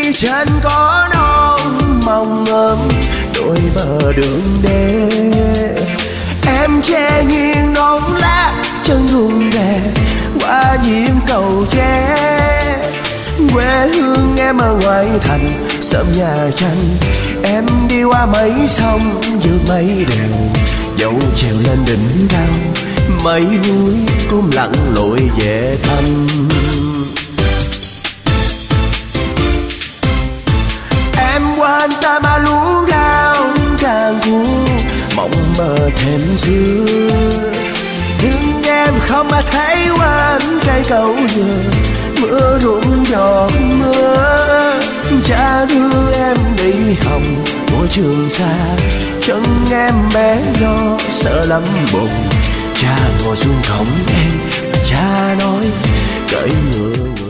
trên có non mong ước đôi bờ đường đê. Em che nghiêng nón lá chân run rè qua nhiễm cầu tre. Quê hương em ở ngoại thành sớm nhà tranh. Em đi qua mấy sông vượt mấy đèo, dẫu trèo lên đỉnh cao mấy núi cũng lặn lội về thăm. Em qua anh ta mà lũ rau càng cu mộng mơ thêm xưa. Nhưng em không mà thấy qua anh cây cầu dừa mưa rụng giọt mưa. Cha đưa em đi học của trường xa, chân em bé lo sợ lắm bụng. Cha ngồi xuống cổng em, cha nói cởi ngựa.